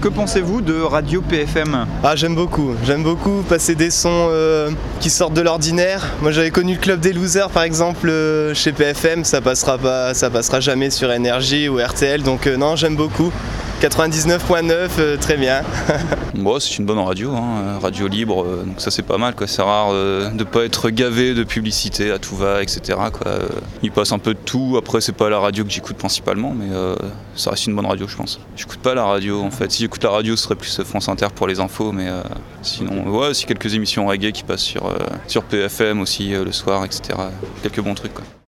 Que pensez-vous de Radio PFM ? Ah, j'aime beaucoup passer des sons qui sortent de l'ordinaire. Moi j'avais connu le Club des Losers par exemple chez PFM, ça passera jamais sur Énergie ou RTL, donc non, j'aime beaucoup. 99.9, très bien. Bon, c'est une bonne radio, radio libre, donc ça c'est pas mal, quoi. C'est rare de pas être gavé de publicité à tout va, etc. Quoi. Il passe un peu de tout, après c'est pas la radio que j'écoute principalement, mais ça reste une bonne radio, je pense. J'écoute pas la radio en fait, si j'écoute la radio ce serait plus France Inter pour les infos, mais sinon, ouais, aussi quelques émissions reggae qui passent sur PFM aussi le soir, etc. Quelques bons trucs, quoi.